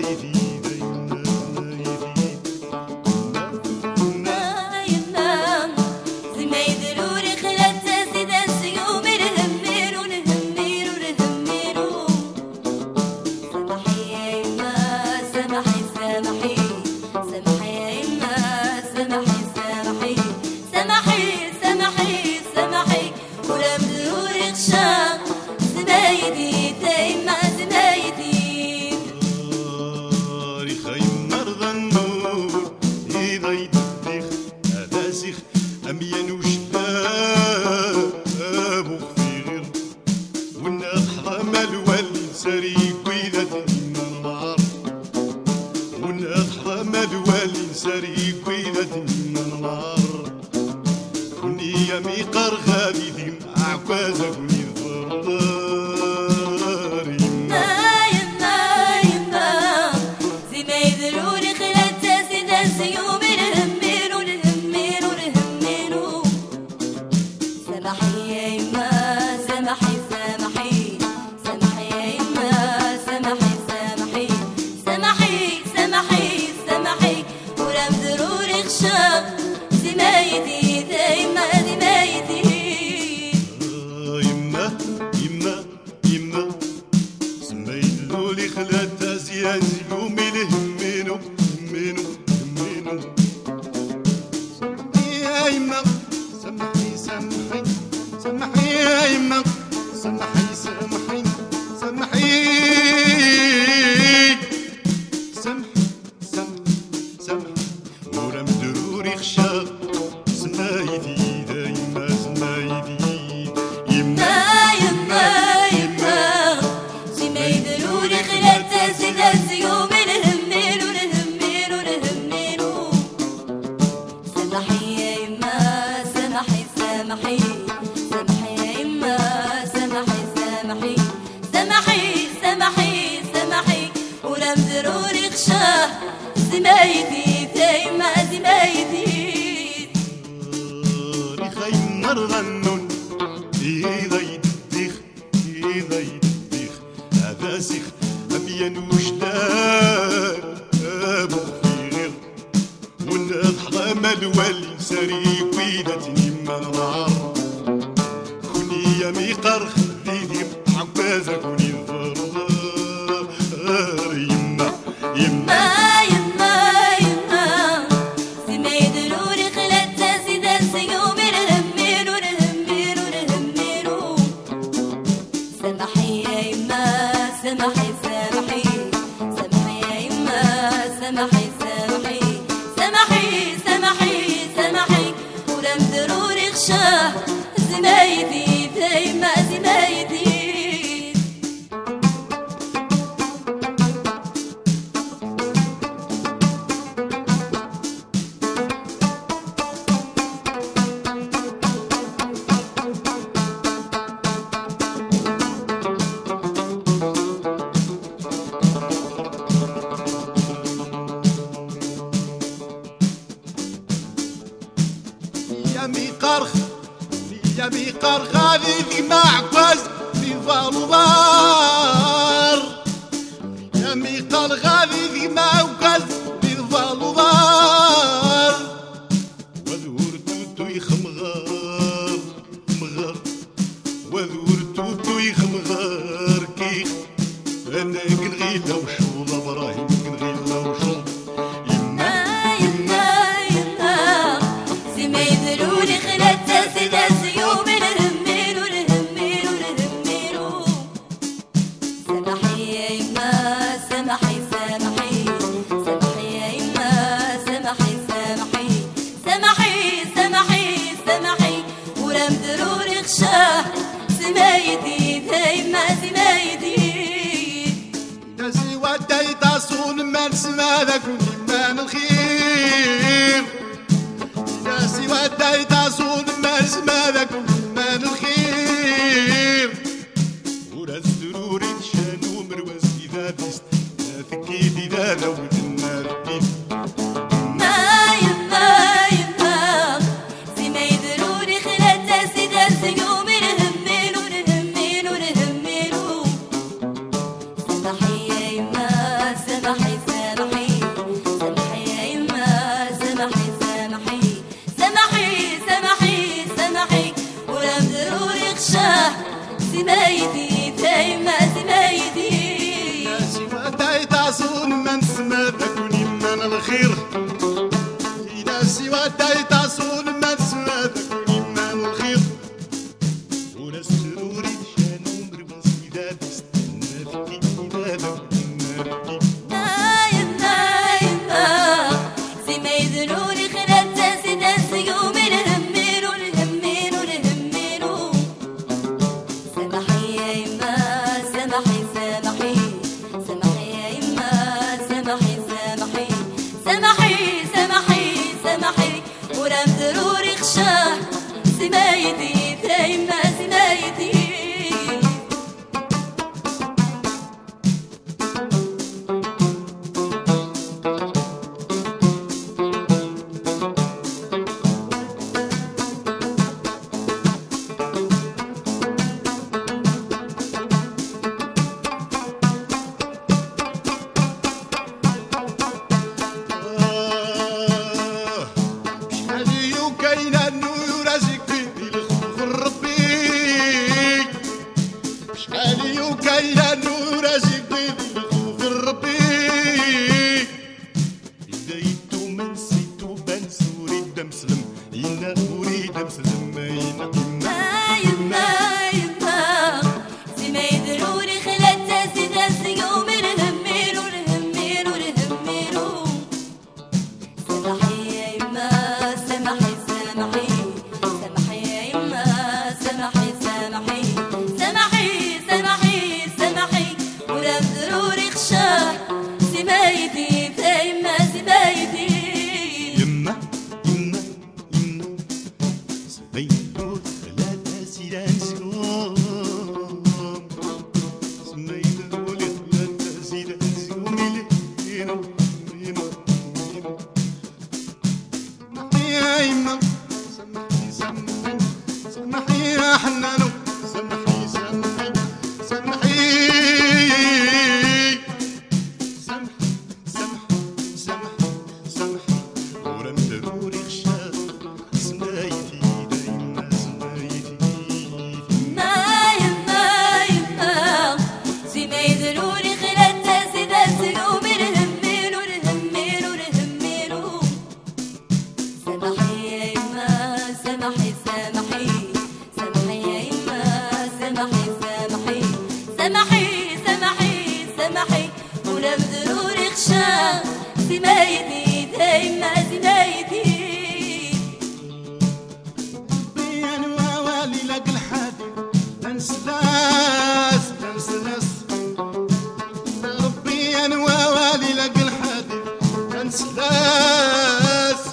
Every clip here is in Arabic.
سمحي تيتصون من سما ذاكوني من الخير إذا سوى تيتصون من سما ذاكوني من الخير وناس سروري شانو مربن سيدا تستنى فيكي إذا ذاكونا نايم نايم زي ما يدروني خلات سيدا سيوم الهميرو الهميرو الهميرو سمحي يا يما سمحي سمحي سمحي يا يما سمحي سمحي سمحي سمحي سمحي ورام ضروري خشاه سمايتي يا يما سمايتي كاينة نور أجيب الخوف الربي إذا يدو من سيتو بنسوري الدم سلم إنا أريد مسلم يما يما زي ما يدروني خلات سيدا سيوم الهميرو الهميرو الهميرو سمحي يا يما سمحي سمحي سمحي يا يما سمحي سمحي سمحي سمحي سمحي ورام ضروري خشاه سمايتي يا يما سمايتي يما يما يما سميتو ثلاثة سيدان سيوم سميتو ثلاثة سيدان سيوم مينو مينو سمحي يا يما سمحي سمحي سمحي يا حنانو سمحي سمحي سمحي سمحي سمحي سمحي سمحي ورم ضروري خشاف سمايتي دايما سمايتي نايم نايم زي ما يدروني خلات سيدا سيوم الهميرو الهميرو الهميرو سمحي يا يما سمحي سمحي سمحي يا يما سمحي سمحي سمحي سمحي سمحي ولم ضروري خشاه سمايتي دايما سمايتي ربي أنا والي لك الحادي لنسلاس لنسلاس ربي أنا والي لك الحادي لنسلاس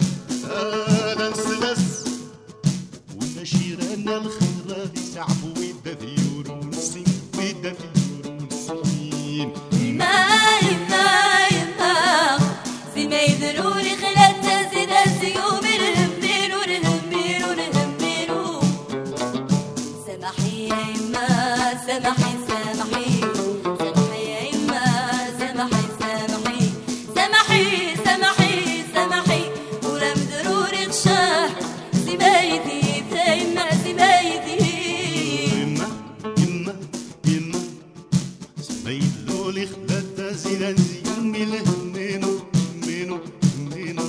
لنسلاس ونشيرنا الخير يسعبوا ويدا في يورونسي ويدا في يورونسين نايم نايم زي ما يدروني خلات سيدا سيوم الهميرو الهميرو الهميرو سمحي يا يما سمحي سمحي سمحي يا يما سمحي سمحي سمحي سمحي سمحي ولم ضروري خشاه سمايتي يا يما سمايتي يما يما يما سميلو لي خلات زينان زيون مينو مينو مينو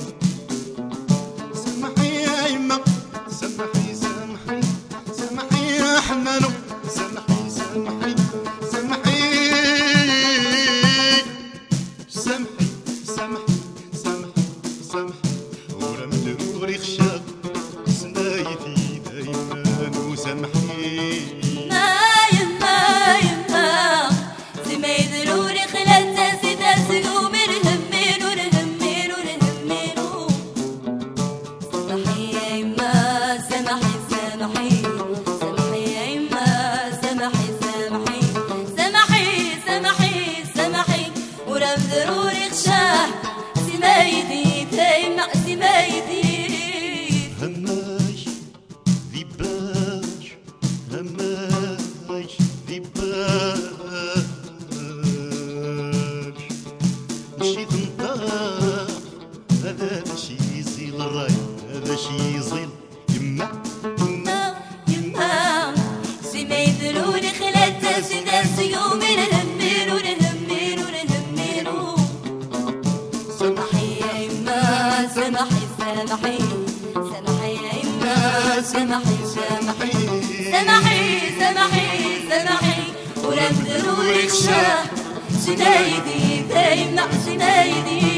سمحي يا يما سمحي سمحي سمحي يا حنانو سمحي سمحي سمحي سمحي سمحي سمحي سمحي ورم ضروري خشاف سمايتي دايما وسمحي نايم نايم زي ما يدروني خلات سيدا سيوم الهميرو الهميرو الهميرو سمحي يا يما سمحي سمحي سمحي يا يما سمحي سمحي سمحي سمحي سمحي ورام ضروري خشاه سمايتي يا يما سمايتي هماش ذيباش هماش ذيباش مشيت نطاح هذا ماشي يزيل الراي هذا شي يزيل يما يما زي ما يدروني خلات سيدا سيوم الهميرو الهميرو الهميرو سامحي سامحي يا إما سامحي سامحي سامحي سامحي سامحي ولا ضروري خشاع سنايدي دايما سنايدي